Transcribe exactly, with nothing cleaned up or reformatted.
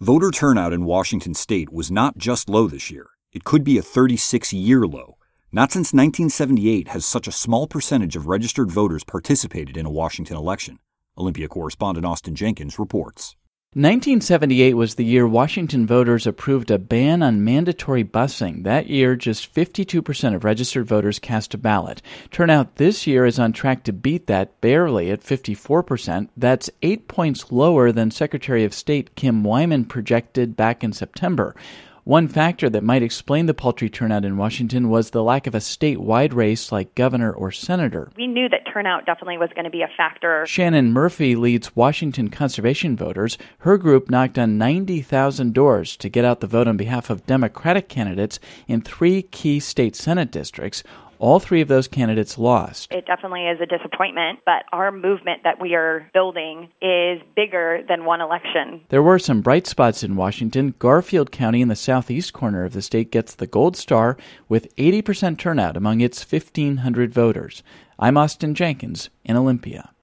Voter turnout in Washington state was not just low this year. It could be a thirty-six-year low. Not since nineteen seventy-eight has such a small percentage of registered voters participated in a Washington election. Olympia correspondent Austin Jenkins reports. nineteen seventy-eight was the year Washington voters approved a ban on mandatory busing. That year, just fifty-two percent of registered voters cast a ballot. Turnout this year is on track to beat that, barely at fifty-four percent. That's eight points lower than Secretary of State Kim Wyman projected back in September. One factor that might explain the paltry turnout in Washington was the lack of a statewide race like governor or senator. We knew that turnout definitely was going to be a factor. Shannon Murphy leads Washington Conservation Voters. Her group knocked on ninety thousand doors to get out the vote on behalf of Democratic candidates in three key state Senate districts. All three of those candidates lost. It definitely is a disappointment, but our movement that we are building is bigger than one election. There were some bright spots in Washington. Garfield County in the southeast corner of the state gets the gold star with eighty percent turnout among its fifteen hundred voters. I'm Austin Jenkins in Olympia.